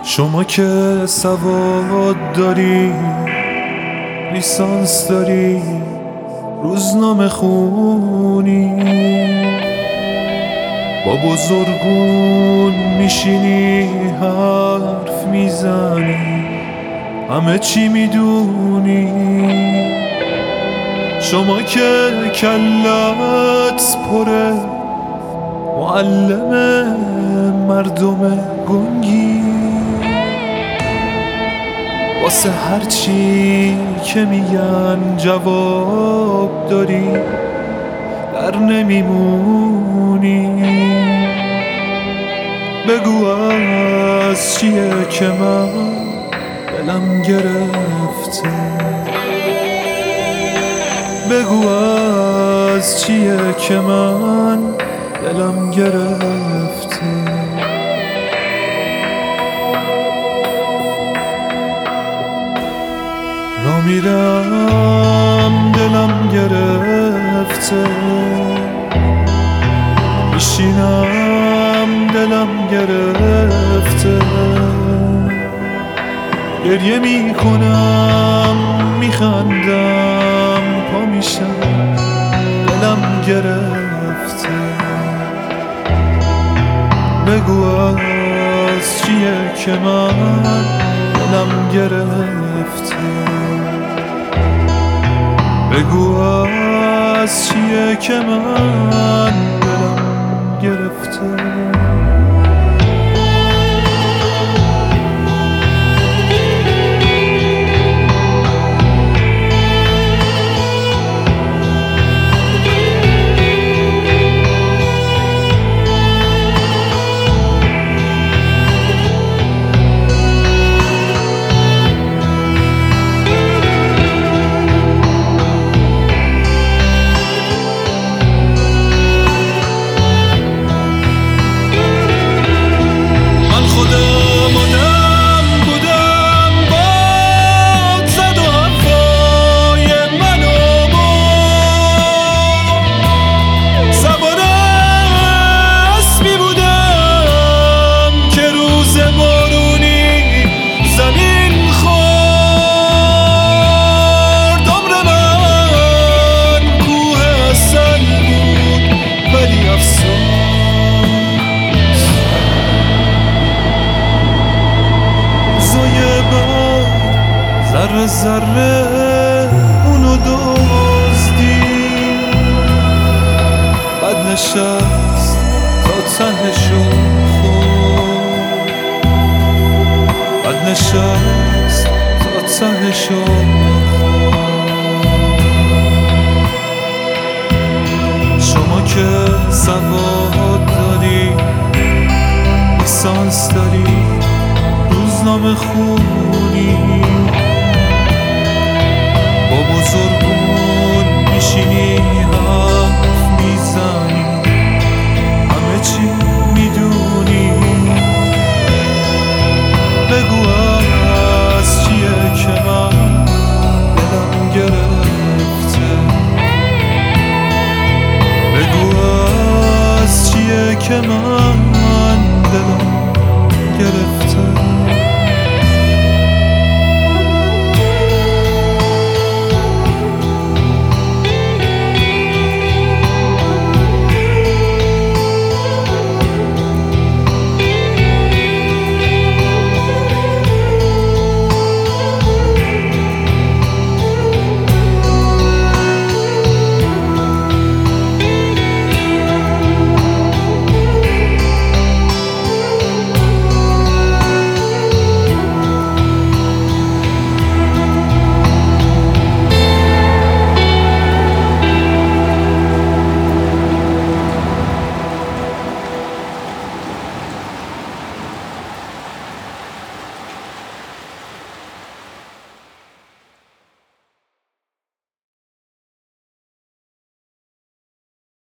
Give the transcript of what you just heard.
شما که سواد داری، لیسانس داری، روزنامه خونی، با بزرگون میشینی حرف میزنی، همه چی میدونی. شما که کلت پره، معلم مردم گنگی، واسه هرچی که میگن جواب داری، در نمیمونی. بگو از چیه که من دلم گرفته، بگو از چیه که من دلم گرفته. را میرم دلم گرفته، میشینم دلم گرفته، گریه میکنم میخندم پا میشم دلم گرفته. بگو از چیه که من دلم گرفته، بگو از چیه که من دلم گرفته. ذره ذره اونو دزدی، بد نشست تا تهشو خورد، بد نشست تا تهشو خورد. شما که سواد داری، لیسانس داری، روزنامه خونی، با بزرگون میشینی